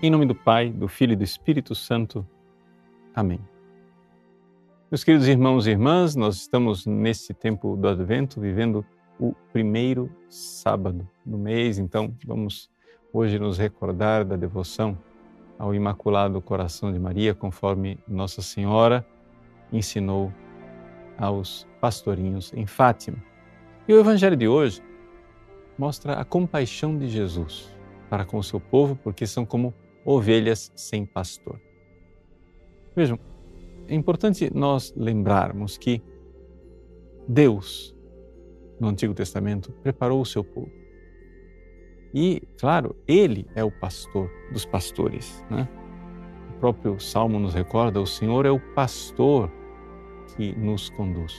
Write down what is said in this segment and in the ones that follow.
Em nome do Pai, do Filho e do Espírito Santo. Amém. Meus queridos irmãos e irmãs, nós estamos nesse tempo do Advento vivendo o primeiro sábado do mês, então vamos hoje nos recordar da devoção ao Imaculado Coração de Maria, conforme Nossa Senhora ensinou aos pastorinhos em Fátima. E o Evangelho de hoje mostra a compaixão de Jesus para com o seu povo, porque são como ovelhas sem pastor. Vejam, é importante nós lembrarmos que Deus, no Antigo Testamento, preparou o seu povo. E, claro, Ele é o pastor dos pastores, né? O próprio Salmo nos recorda, o Senhor é o pastor que nos conduz.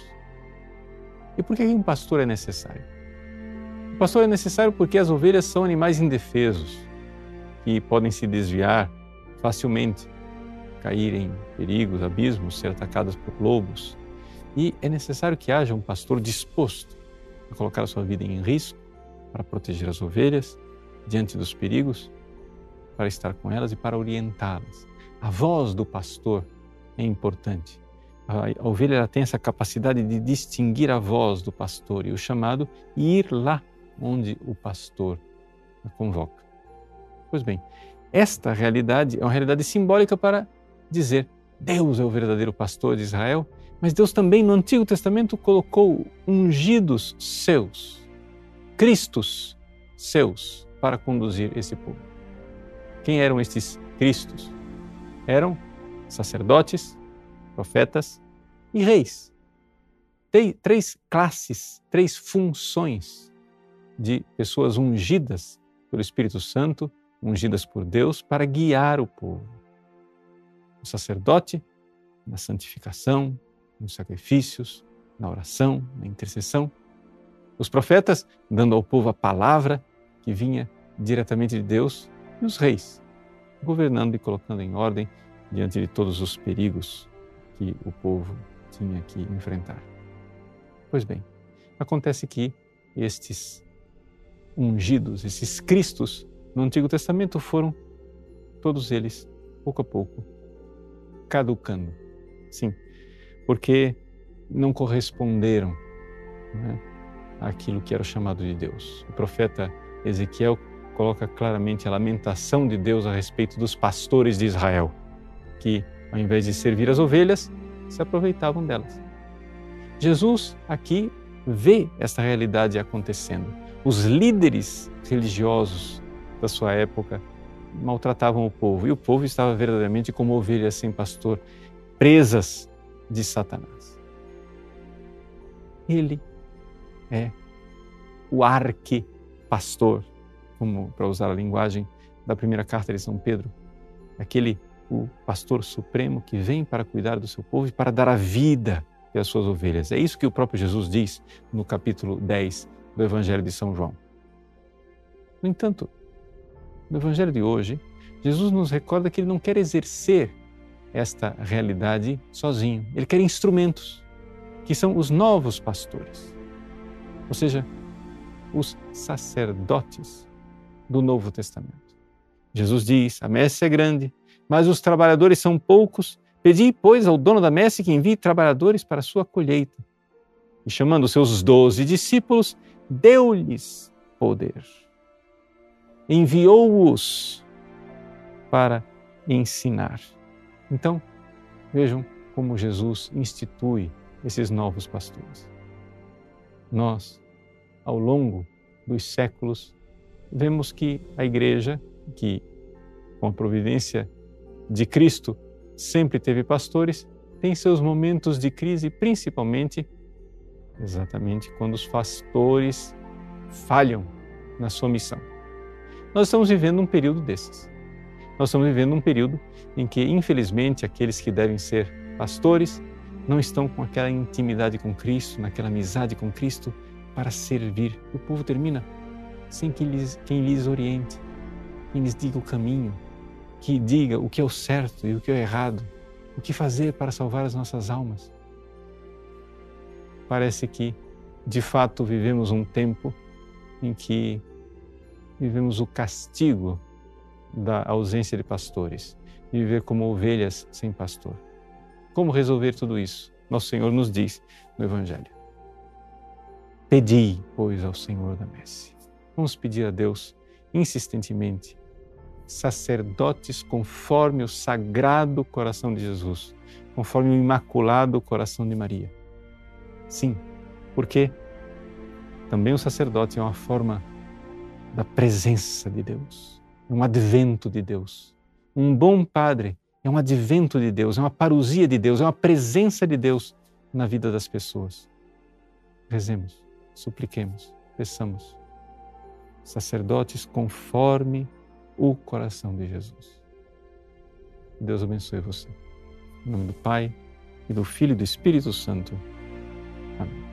E por que um pastor é necessário? O pastor é necessário porque as ovelhas são animais indefesos, que podem se desviar facilmente, cair em perigos, abismos, ser atacadas por lobos. E é necessário que haja um pastor disposto a colocar a sua vida em risco para proteger as ovelhas diante dos perigos, para estar com elas e para orientá-las. A voz do pastor é importante. A ovelha ela tem essa capacidade de distinguir a voz do pastor e o chamado e ir lá onde o pastor a convoca. Pois bem, esta realidade é uma realidade simbólica para dizer Deus é o verdadeiro pastor de Israel, mas Deus também no Antigo Testamento colocou ungidos seus, Cristos seus, para conduzir esse povo. Quem eram estes Cristos? Eram sacerdotes, profetas e reis. Tem três classes, três funções de pessoas ungidas pelo Espírito Santo, ungidas por Deus para guiar o povo. O sacerdote, na santificação, nos sacrifícios, na oração, na intercessão. Os profetas, dando ao povo a palavra que vinha diretamente de Deus. E os reis, governando e colocando em ordem diante de todos os perigos que o povo tinha que enfrentar. Pois bem, acontece que estes ungidos, esses Cristos, no Antigo Testamento foram, todos eles, pouco a pouco, caducando. Sim, porque não corresponderam, né, àquilo que era o chamado de Deus. O profeta Ezequiel coloca claramente a lamentação de Deus a respeito dos pastores de Israel, que, ao invés de servir as ovelhas, se aproveitavam delas. Jesus aqui vê essa realidade acontecendo. Os líderes religiosos da sua época maltratavam o povo, e o povo estava verdadeiramente como ovelhas sem pastor, presas de Satanás. Ele é o arquipastor, como para usar a linguagem da primeira carta de São Pedro, o pastor supremo que vem para cuidar do seu povo e para dar a vida pelas suas ovelhas. É isso que o próprio Jesus diz no capítulo 10 do Evangelho de São João. No entanto, no Evangelho de hoje, Jesus nos recorda que Ele não quer exercer esta realidade sozinho. Ele quer instrumentos, que são os novos pastores, ou seja, os sacerdotes do Novo Testamento. Jesus diz, a messe é grande, mas os trabalhadores são poucos. Pedi, pois, ao dono da messe que envie trabalhadores para a sua colheita. E chamando os seus 12 discípulos, deu-lhes poder. Enviou-os para ensinar. Então, vejam como Jesus institui esses novos pastores. Nós, ao longo dos séculos, vemos que a Igreja, que com a providência de Cristo sempre teve pastores, tem seus momentos de crise, principalmente, exatamente quando os pastores falham na sua missão. Nós estamos vivendo um período desses. Nós estamos vivendo um período em que, infelizmente, aqueles que devem ser pastores não estão com aquela intimidade com Cristo, naquela amizade com Cristo para servir. O povo termina sem quem lhes oriente, quem lhes diga o caminho, que diga o que é o certo e o que é o errado, o que fazer para salvar as nossas almas. Parece que, de fato, vivemos um tempo em que vivemos o castigo da ausência de pastores, de viver como ovelhas sem pastor. Como resolver tudo isso? Nosso Senhor nos diz no Evangelho: pedi, pois, ao Senhor da messe. Vamos pedir a Deus insistentemente sacerdotes conforme o sagrado coração de Jesus, conforme o imaculado coração de Maria. Sim, porque também o sacerdote é uma forma da presença de Deus, é um advento de Deus. Um bom padre é um advento de Deus, é uma parousia de Deus, é uma presença de Deus na vida das pessoas. Rezemos, supliquemos, peçamos. Sacerdotes conforme o coração de Jesus. Deus abençoe você. Em nome do Pai, e do Filho e do Espírito Santo. Amém.